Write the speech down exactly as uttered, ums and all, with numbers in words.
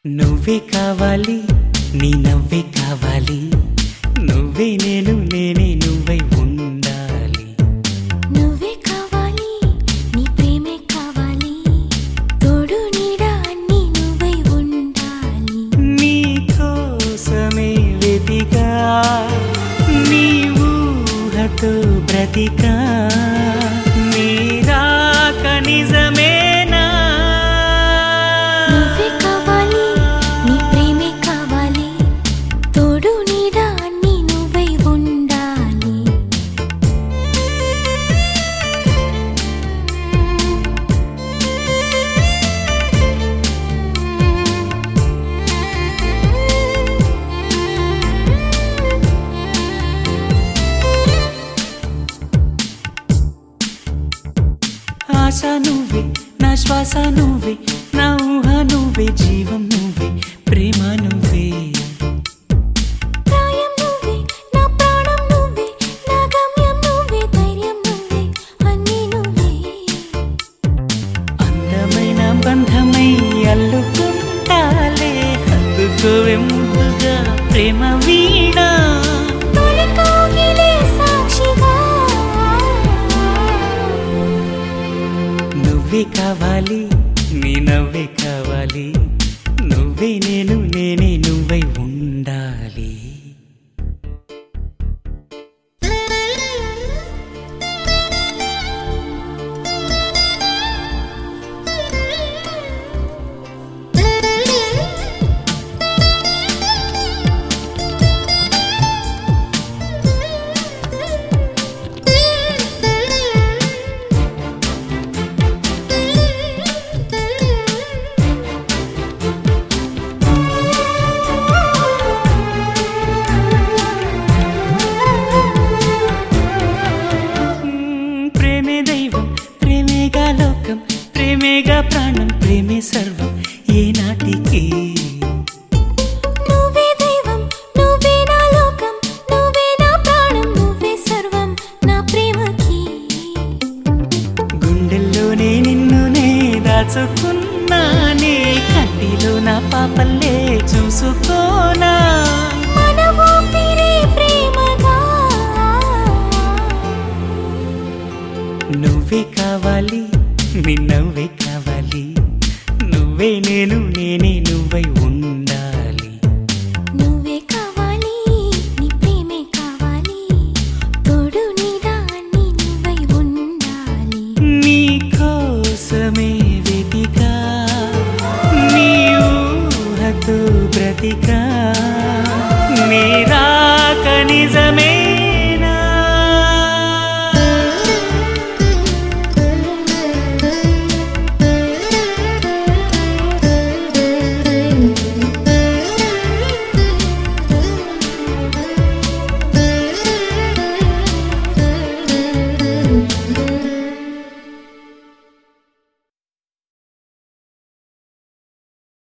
నువ్వే కావాలి, నీ నవ్వే కావాలి, నువ్వే నేను నేనే నువ్వై ఉండాలి. నువ్వే కావాలి, నీ ప్రేమే కావాలి, తోడు నీడ అన్నీ నువ్వై ఉండాలి. నీ కోసమే వెతికా, నీ ఊహతో బ్రతికా, నీ రాక నిజమేనా? నువ్వే కావాలి, నీ ప్రేమే కావాలి, తోడు నీడ అన్నీ నువ్వై ఉండాలి. ఆశ నువ్వే, నా శ్వాస నువ్వే, నా ఊహ నువ్వే, జీవం నువ్వే, ప్రేమ నువ్వే. ప్రాయం నువ్వే, నా ప్రాణం నువ్వే, నా గమ్యం నువ్వే, ధైర్యం నువ్వే, అన్నీ నువ్వే. అందమైన బంధమై అల్లుకుంటాలే, హత్తుకోవే ముద్దుగా ప్రేమ వీణ. తొలి కౌగిలే సాక్షిగా. నువ్వే కావాలి, నీ నవ్వే కావాలి, నువ్వే నేను నేనే నువ్వై ఉండాలి. ప్రేమే దైవం, ప్రేమేగా లోకం, ప్రేమేగా ప్రాణం, ప్రేమే సర్వం ఏనాటికి. నువ్వే దైవం, నువ్వే నా లోకం, నువ్వే నా ప్రాణం, నువ్వే సర్వం నా ప్రేమకి. గుండెల్లోనే నిన్ను నే దాచుకున్నానే, కంటిలో నా పాపల్లే చూసుకోనా. మన ఊపిరే ప్రేమగా. నువ్వే కావాలి, నీ నవ్వే కావాలి, నువ్వే నేను నేనే నువ్వై ఉండాలి. నువ్వే కావాలి, నీ ప్రేమే కావాలి, తోడు నీడ అన్నీ నువ్వై ఉండాలి. నీ కోసమే వెతికా, నీ ఊహతో బ్రతికా, నీ రాక నిజమే.